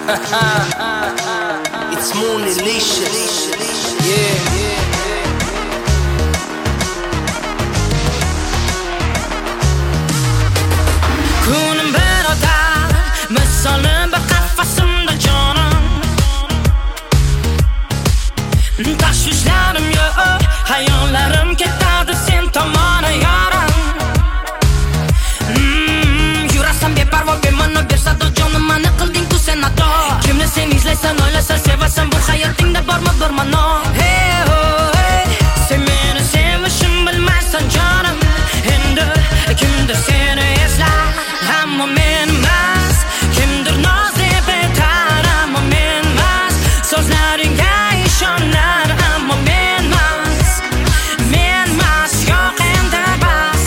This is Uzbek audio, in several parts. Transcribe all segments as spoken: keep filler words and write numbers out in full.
It's Moonilicious. Yeah. Kunim berodar, misolim bir qafasimda jonim. Tashvishlarim yo'q, hayollarim ketadi sen tomona yorim. Mm, yurasan beparvo bema'no bersado jonim, mani qilding ku sen ato. Kimni sen izlaysan, o'ylasan, sevasan, bu hayotingda bormi bir ma'no? Hey oh hey, sen meni sevishim bilmaysan jonim. Endi kimdir seni eslar, ammo men emas. Kimdir noz deb aytar, ammo men emas. So'zlaringga ishonar, ammo men emas. Men emas, yo'q endi bas.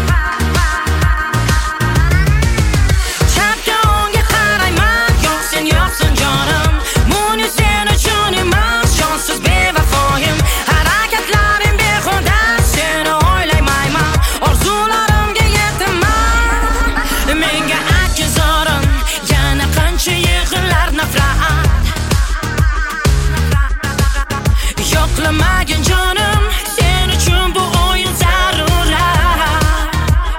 Chapga o'ngga qarayman, yo'q sen yo'qsan jonim. Buni sen uchun emas, jonsiz bevafoyim. Harakatlarim behuda, seni o'ylaymayman. Orzularimga yetaman. Menga aytgin zorim, yana qancha yig'inlar nafrat. Yo'qlamagin jonim, sen uchun bu o'yin zarurat.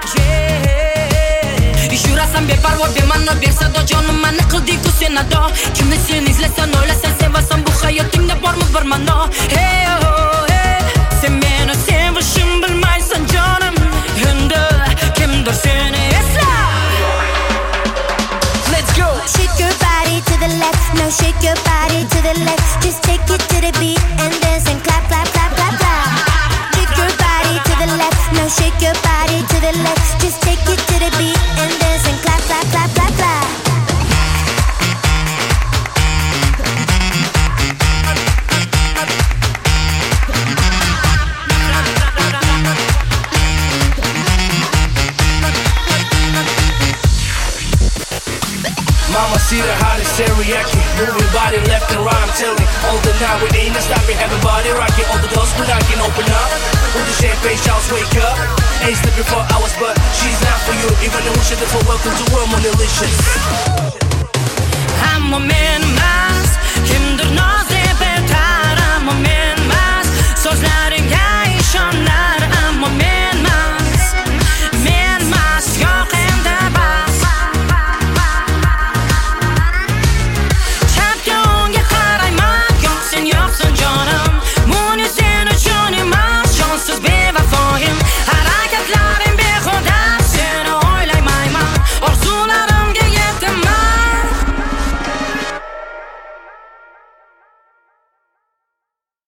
Yurasan beparvo bema'no bersado jonim, mani qilding ku sen ado. Kimni sen izlasan, o'ylasan, sevasan, bu hayotingda bormi bir ma'no? Hey oh hey, sen meni sevishim bilmaysan jonim. Endi kimdir seni eslar. Let's go. Shake your body to the left, no shake your body to the left. Just take it to the beat and dance and clap, clap, clap, clap, clap. Shake your body to the left, no shake your body to the left. Just take it to the beat and dance and clap, clap, clap, clap, clap. Mama see the hottest teriyaki, moving body left and right, I'm telling. All the night we ain't stopping, having body rocking. All the doors we knocking, open up. With the champagne shouts, wake up. Ain't sleeping for hours, but she's not for you. Even though she's for welcome to world, Moonilicious. Ammo men emas, kimdir noz deb aytar, ammo men emas. So'zlaringga ishon